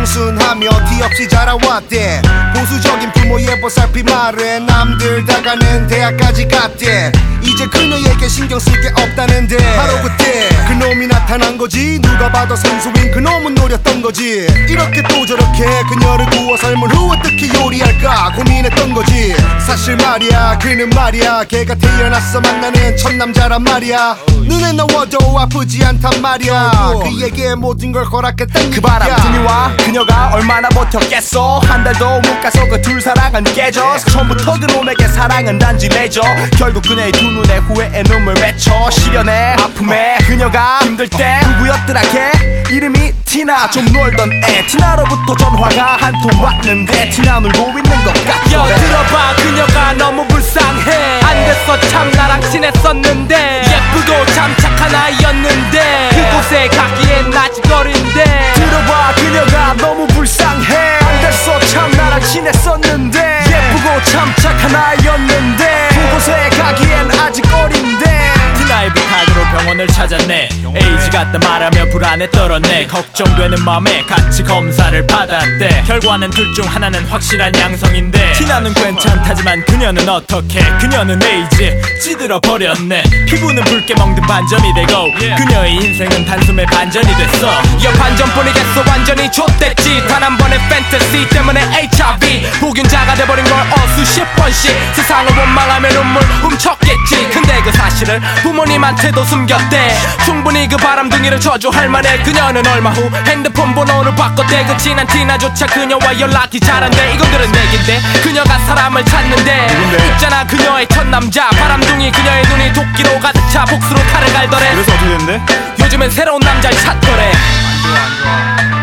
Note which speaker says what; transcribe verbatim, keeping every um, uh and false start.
Speaker 1: 청순하며 티 없이 자라왔대. 보수적인 부모의 보살피 말에 남들 다 가는 대학까지 갔대. 이제 그녀에게 신경 쓸 게 없다는데 바로 그때 그놈이 나타난 거지. 누가 봐도 선수인 그놈은 노렸던 거지. 이렇게 또 저렇게 그녀를 구워 삶은 후 어떻게 요리할까 고민했던 거지. 사실 말이야 그는 말이야 걔가 태어나서 만나는 첫 남자란 말이야. 눈에 넣어도 아프지 않단 말이야. 그에게 모든 걸 허락했단
Speaker 2: 그 바람 그녀와 그녀가 얼마나 버텼겠어. 한 달도 못 가서 그 둘 사랑은 깨져. 처음부터 그놈에게 사랑은 단지 레저. 결국 그녀의 두 눈에 후회의 눈물 맺혀. 시련에 아픔에 그녀가 힘들 때 누구였더라 걔 이름이 티나. 좀 놀던 애 티나로부터 전화가 한 통 왔는데 티나 놀고 있는 것 같아.
Speaker 3: 여 들어봐 그녀가 너무 불쌍해. 안 됐어 참 나랑 친했었는데 예쁘고 참 착한 아이였는데 그곳에 가기엔 아직 어린데.
Speaker 2: 들어봐 그녀가 너무 불쌍해. 안 됐어 참 나랑 친했었는데 예쁘고 참 착한 아이였는데 그곳에 가기엔 아직 어린데.
Speaker 3: 티나의 부탁으로 병원을 찾았네. 에이즈 같다 말하며 불안에 떨었네. 걱정되는 맘에 같이 검사를 받았대. 결과는 둘 중 하나는 확실한 양성인데 티나는 괜찮다지만 그녀는 어떻게. 그녀는 에이즈 찌들어 버렸네. 피부는 붉게 멍든 반점이 되고 그녀의 인생은 단숨에 반전이 됐어. 여 반전뿐이겠어 완전히 좆됐지. 단 한 번의 판타지 때문에 에이치아이브이 복균자가 돼버린 걸 어수십 번씩. 세상을 원망하며 눈물 훔쳤겠지. 근데 그 사실을 부모님한테도 숨겼대. 충분히 그 바람둥이를 저주할 만해. 그녀는 얼마 후 핸드폰 번호를 바꿨대. 그 친한 티나조차 그녀와 연락이 잘 안돼. 이건 그런 얘긴데 그녀가 사람을 찾는데 누군데? 있잖아 그녀의 첫 남자 바람둥이. 그녀의 눈이 도끼로 가득 차 복수로 칼을 갈더래.
Speaker 2: 그래서 어떻게 됐는데?
Speaker 3: 요즘엔 새로운 남자를 찾더래.
Speaker 2: 안 좋아 안 좋아.